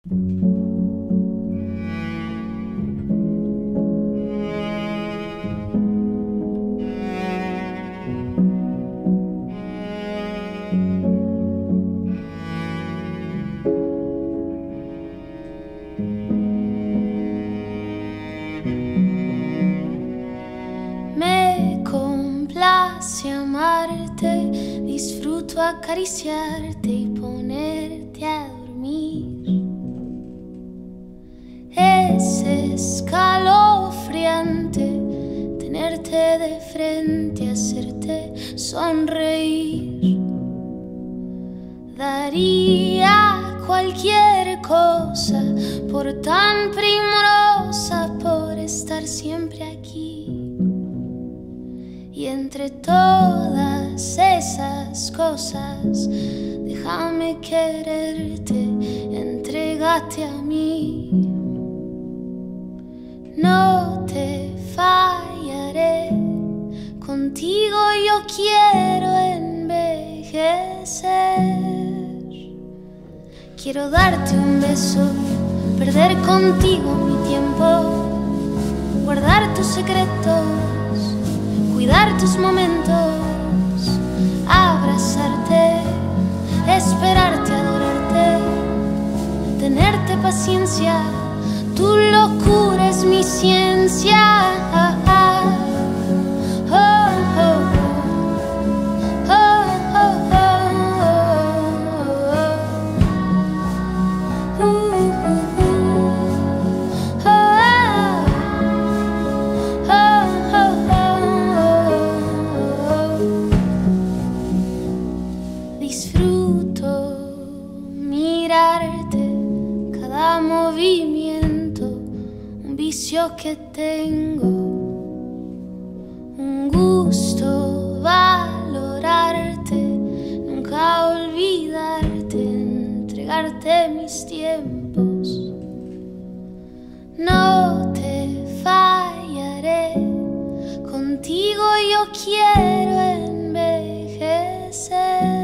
Me complace amarte, disfruto acariciarte y ponerte a dormir. Es escalofriante tenerte de frente, hacerte sonreír. Daría cualquier cosa por tan primorosa, por estar siempre aquí. Y entre todas esas cosas, déjame quererte, entrégate a mí. No te fallaré, contigo yo quiero envejecer. Quiero darte un beso, perder contigo mi tiempo, guardar tus secretos, cuidar tus momentos, abrazarte, esperarte, adorarte, tenerte paciencia. Tu locura es mi ciencia. Disfruto mirarte, cada movimiento, un vicio que tengo, un gusto valorarte, nunca olvidarte, entregarte mis tiempos. No te fallaré, contigo yo quiero envejecer.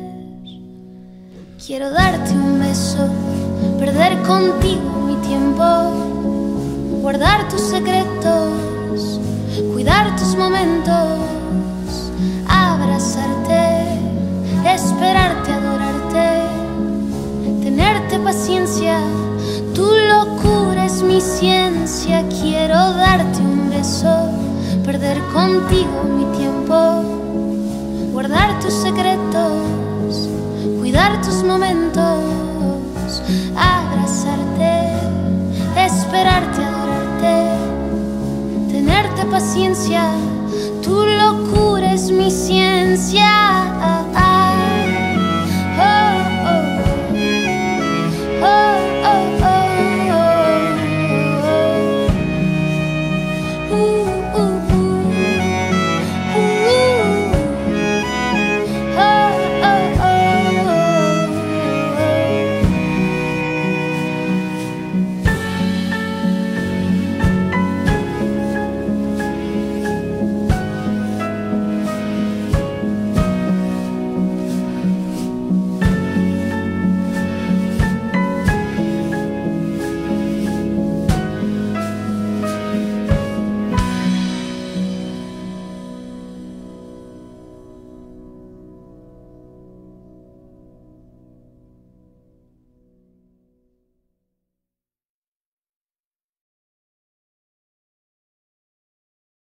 Quiero darte un beso, perder contigo mi tiempo, guardar tus secretos, cuidar tus momentos, abrazarte, esperarte, adorarte, tenerte paciencia. Tu locura es mi ciencia. Quiero darte un beso, perder contigo mi tiempo, guardar tus secretos, cuidar tus momentos, abrazarte, esperarte, adorarte, tenerte paciencia. Tu locura es mi ciencia.